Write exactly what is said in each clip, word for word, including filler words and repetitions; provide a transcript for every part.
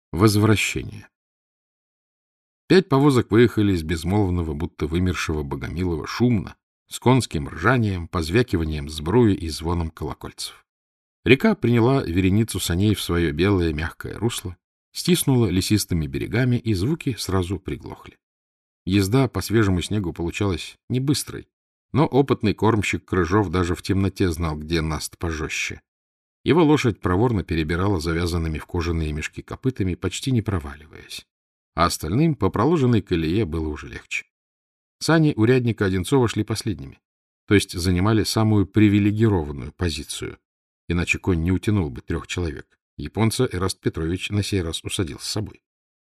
Возвращение. Пять повозок выехали из безмолвного, будто вымершего Богомилова шумно, с конским ржанием, позвякиванием сбруи и звоном колокольцев. Река приняла вереницу саней в свое белое мягкое русло, стиснула лесистыми берегами, и звуки сразу приглохли. Езда по свежему снегу получалась не быстрой, но опытный кормщик Крыжов даже в темноте знал, где наст пожестче. Его лошадь проворно перебирала завязанными в кожаные мешки копытами, почти не проваливаясь, а остальным по проложенной колее было уже легче. Сани урядника Одинцова шли последними, то есть занимали самую привилегированную позицию, иначе конь не утянул бы трех человек. Японца Эраст Петрович на сей раз усадил с собой.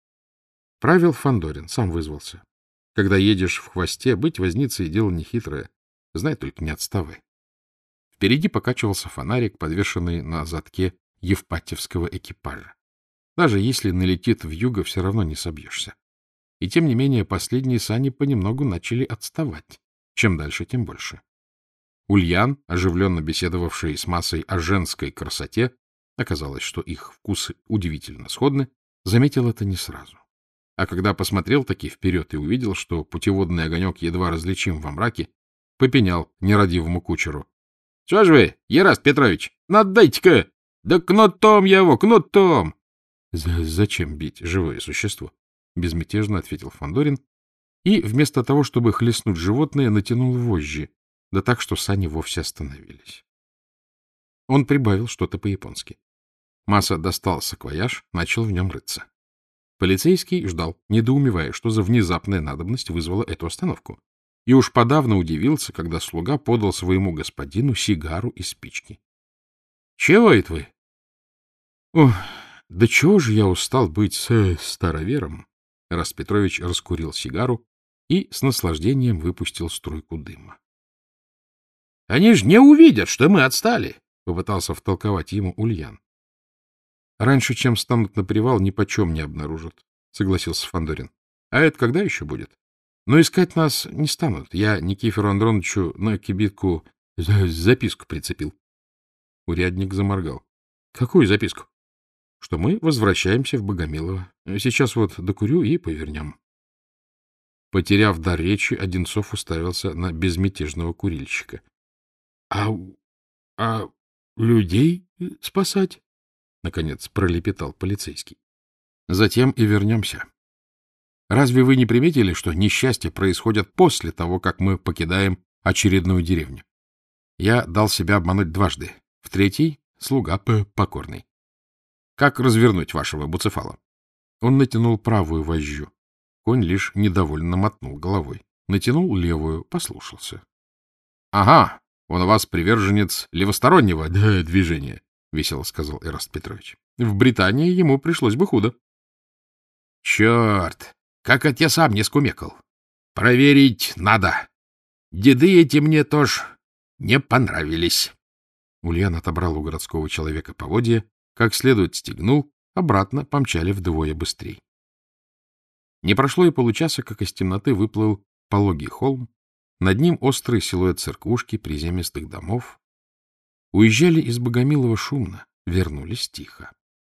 Правил Фандорин, сам вызвался. Когда едешь в хвосте, быть возницей — дело нехитрое, знай только не отставай. Впереди покачивался фонарик, подвешенный на задке евпатьевского экипажа. Даже если налетит вьюга, все равно не собьешься. И тем не менее последние сани понемногу начали отставать. Чем дальше, тем больше. Ульян, оживленно беседовавший с массой о женской красоте, оказалось, что их вкусы удивительно сходны, заметил это не сразу. А когда посмотрел таки вперед и увидел, что путеводный огонек едва различим во мраке, попенял нерадивому кучеру: — Что ж вы, Ераст Петрович, надайте-ка! Да кнутом я его, кнутом! — Зачем бить живое существо? — безмятежно ответил Фандорин, и вместо того, чтобы хлестнуть животное, натянул вожжи, да так, что сани вовсе остановились. Он прибавил что-то по-японски. Маса достал саквояж, начал в нем рыться. Полицейский ждал, недоумевая, что за внезапная надобность вызвала эту остановку, и уж подавно удивился, когда слуга подал своему господину сигару и спички. — Чего это вы? — Ох, да чего же я устал быть с старовером? Эраст Петрович раскурил сигару и с наслаждением выпустил струйку дыма. — Они же не увидят, что мы отстали, — попытался втолковать ему Ульян. — Раньше, чем станут на привал, нипочем не обнаружат, — согласился Фандорин. — А это когда еще будет? Но искать нас не станут. Я Никифору Андроновичу на кибитку записку прицепил. Урядник заморгал. — Какую записку? — Что мы возвращаемся в Богомилово. Сейчас вот докурю и повернем. Потеряв дар речи, Одинцов уставился на безмятежного курильщика. — А, а людей спасать? — наконец пролепетал полицейский. — Затем и вернемся. Разве вы не приметили, что несчастья происходят после того, как мы покидаем очередную деревню? Я дал себя обмануть дважды. В третий — слуга покорный. Как развернуть вашего Буцефала? Он натянул правую вожжу. Конь лишь недовольно мотнул головой. Натянул левую, послушался. — Ага, он у вас приверженец левостороннего движения, — весело сказал Эраст Петрович. — В Британии ему пришлось бы худо. — Черт! Как это я сам не скумекал. Проверить надо. Деды эти мне тоже не понравились. Ульян отобрал у городского человека поводья, как следует стегнул, обратно помчали вдвое быстрей. Не прошло и получаса, как из темноты выплыл пологий холм, над ним острый силуэт церквушки, приземистых домов. Уезжали из Богомилова шумно, вернулись тихо.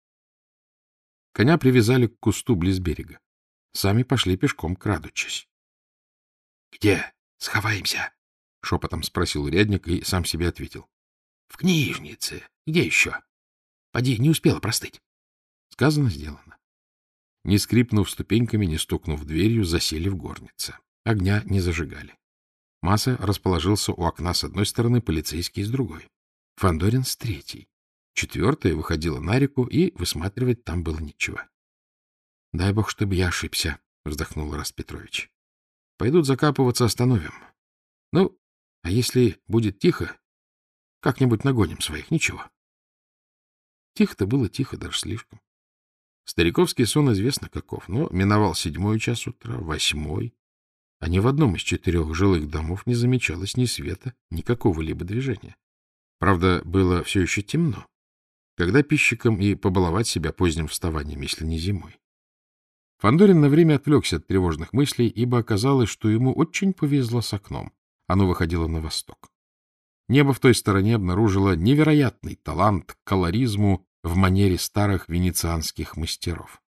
Коня привязали к кусту близ берега. Сами пошли пешком, крадучись. — Где сховаемся? — шепотом спросил урядник и сам себе ответил. — В книжнице. Где еще? Поди, не успела простыть. Сказано, сделано. Не скрипнув ступеньками, не стукнув дверью, засели в горнице. Огня не зажигали. Маса расположился у окна с одной стороны, полицейский с другой. Фандорин с третьей. Четвертая выходила на реку, и высматривать там было нечего. — Дай бог, чтобы я ошибся, — вздохнул Эраст Петрович. — Пойдут закапываться, остановим. Ну, а если будет тихо, как-нибудь нагоним своих, ничего. Тихо-то было тихо, даже слишком. Стариковский сон известно каков, но миновал седьмой час утра, восьмой, а ни в одном из четырех жилых домов не замечалось ни света, ни какого-либо движения. Правда, было все еще темно. Когда пищикам и побаловать себя поздним вставанием, если не зимой? Фандорин на время отвлекся от тревожных мыслей, ибо оказалось, что ему очень повезло с окном. Оно выходило на восток. Небо в той стороне обнаружило невероятный талант к колоризму в манере старых венецианских мастеров.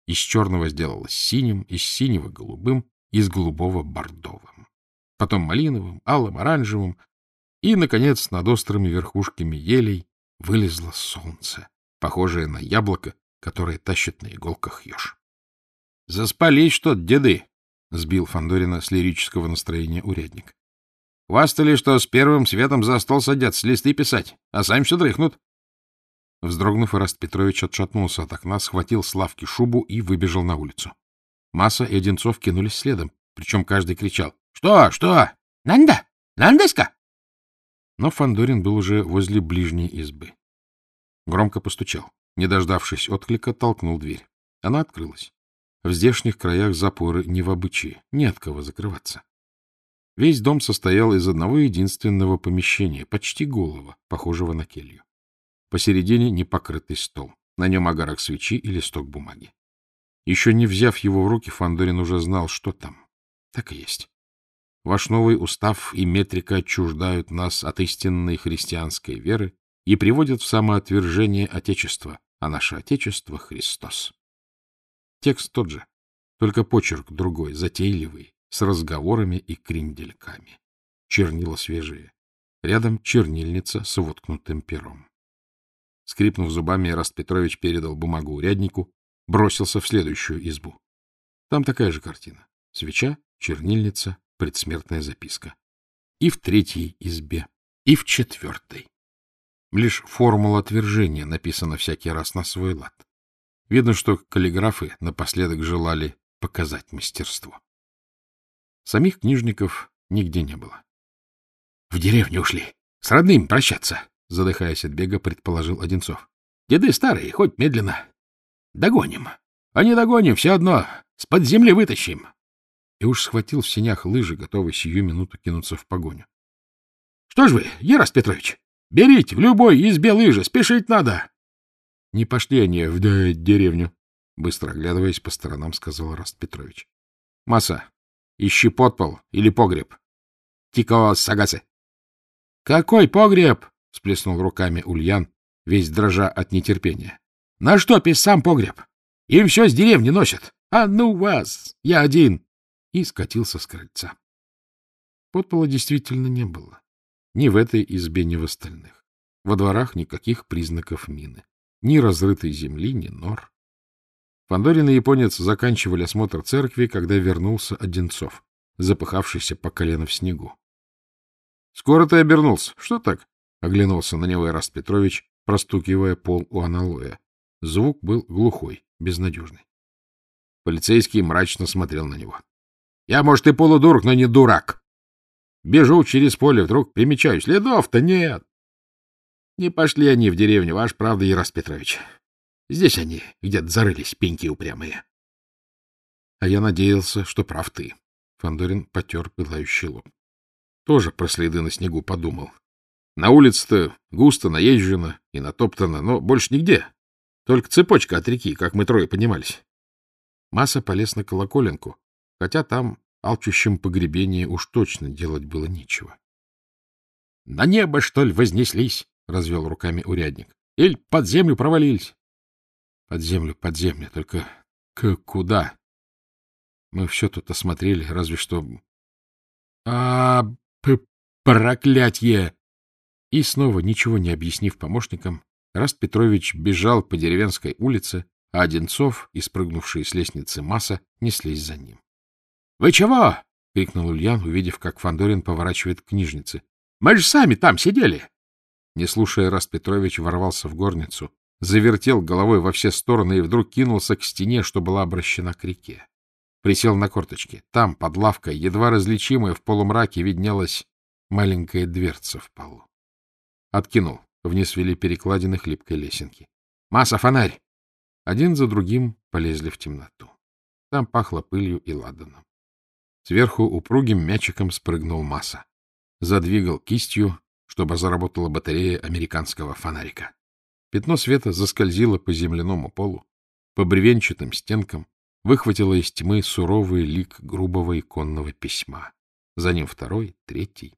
Из черного сделалось синим, из синего — голубым, из голубого — бордовым. Потом малиновым, алым, оранжевым. И, наконец, над острыми верхушками елей вылезло солнце, похожее на яблоко, которое тащит на иголках еж. — Заспались что-то, деды! — сбил Фандорина с лирического настроения урядник. — Хвастали, что с первым светом за стол садятся листы писать, а сами все дрыхнут. Вздрогнув, Ираст Петрович отшатнулся от окна, схватил с лавки шубу и выбежал на улицу. Маса и Одинцов кинулись следом, причем каждый кричал: — Что? Что? Нанда? Нандаська? Но Фандорин был уже возле ближней избы. Громко постучал. Не дождавшись отклика, толкнул дверь. Она открылась. В здешних краях запоры не в обычае, не от кого закрываться. Весь дом состоял из одного единственного помещения, почти голого, похожего на келью. Посередине непокрытый стол. На нем огарок свечи и листок бумаги. Еще не взяв его в руки, Фандорин уже знал, что там. Так и есть. Ваш новый устав и метрика отчуждают нас от истинной христианской веры и приводят в самоотвержение Отечества, а наше Отечество — Христос. Текст тот же, только почерк другой, затейливый, с разговорами и крендельками. Чернила свежие. Рядом чернильница с воткнутым пером. Скрипнув зубами, Ираст Петрович передал бумагу уряднику, бросился в следующую избу. Там такая же картина. Свеча, чернильница, предсмертная записка. И в третьей избе, и в четвертой. Лишь формула отвержения написана всякий раз на свой лад. Видно, что каллиграфы напоследок желали показать мастерство. Самих книжников нигде не было. — В деревню ушли. С родными прощаться, — задыхаясь от бега, предположил Одинцов. — Деды старые, хоть медленно. Догоним. А не догоним, все одно. С-под земли вытащим. И уж схватил в сенях лыжи, готовый сию минуту кинуться в погоню. — Что ж вы, Ираст Петрович, берите в любой избе лыжи, спешить надо. — Не пошли они в деревню, — быстро оглядываясь по сторонам, сказал Ираст Петрович. — Маса, ищи подпол или погреб. Тико сагасы. — Какой погреб? — сплеснул руками Ульян, весь дрожа от нетерпения. — На что писам погреб? Им все с деревни носят. А ну вас, я один. И скатился с крыльца. Подпола действительно не было. Ни в этой избе, ни в остальных. Во дворах никаких признаков мины. Ни разрытой земли, ни нор. Фандорин и японец заканчивали осмотр церкви, когда вернулся Одинцов, запыхавшийся по колено в снегу. — Скоро ты обернулся. Что так? — оглянулся на него Ираст Петрович, простукивая пол у аналоя. Звук был глухой, безнадежный. Полицейский мрачно смотрел на него. — Я, может, и полудурок, но не дурак. Бежу через поле, вдруг примечаю. Следов-то нет. Не пошли они в деревню, ваш правда, Ираст Петрович. Здесь они где-то зарылись, пеньки упрямые. — А я надеялся, что прав ты. Фандорин потер пылающий лоб. Тоже про следы на снегу подумал. На улице-то густо наезжено и натоптано, но больше нигде. Только цепочка от реки, как мы трое поднимались. Маса полез на колоколенку, хотя там алчущим погребение уж точно делать было нечего. — На небо, что ли, вознеслись? — развел руками урядник. — Или под землю провалились? — Под землю, под землю, только к куда? Мы все тут осмотрели, разве что... — А, проклятье! И снова, ничего не объяснив помощникам, Ираст Петрович бежал по деревенской улице, а Одинцов и спрыгнувшие с лестницы Маса неслись за ним. — Вы чего? — крикнул Ульян, увидев, как Фандорин поворачивает к книжнице. — Мы же сами там сидели! Не слушая, Ираст Петрович ворвался в горницу, завертел головой во все стороны и вдруг кинулся к стене, что была обращена к реке. Присел на корточки. Там, под лавкой, едва различимая в полумраке, виднелась маленькая дверца в полу. Откинул. Вниз вели перекладины хлипкой лесенки. — Маса, фонарь! Один за другим полезли в темноту. Там пахло пылью и ладаном. Сверху упругим мячиком спрыгнул Маса. Задвигал кистью, чтобы заработала батарея американского фонарика. Пятно света заскользило по земляному полу, по бревенчатым стенкам, выхватило из тьмы суровый лик грубого иконного письма. За ним второй, третий.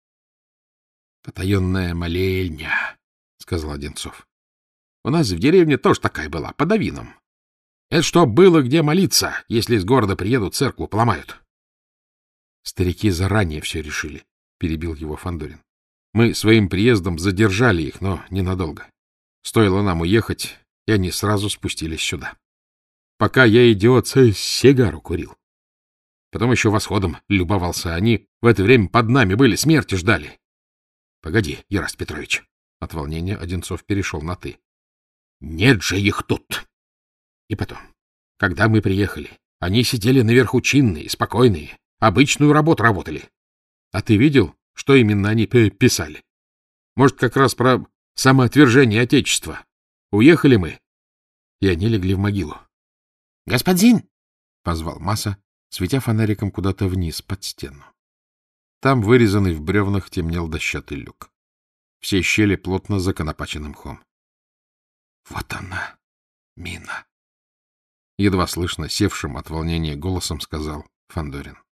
— Потаенная молельня, — сказал Одинцов. — У нас в деревне тоже такая была, под авином. Это что было где молиться, если из города приедут, церкву поломают? Старики заранее все решили, — перебил его Фандорин. Мы своим приездом задержали их, но ненадолго. Стоило нам уехать, и они сразу спустились сюда. Пока я, идиот, сигару курил. Потом еще восходом любовался. Они в это время под нами были, смерти ждали. — Погоди, Яраст Петрович. От волнения Одинцов перешел на «ты». — Нет же их тут! И потом, когда мы приехали, они сидели наверху чинные, спокойные, обычную работу работали. А ты видел, что именно они писали? Может, как раз про самоотвержение Отечества. Уехали мы, и они легли в могилу. — Господин! — позвал Маса, светя фонариком куда-то вниз, под стену. Там, вырезанный в бревнах, темнел дощатый люк. Все щели плотно законопачены мхом. — Вот она, мина! — едва слышно, севшим от волнения голосом сказал Фандорин.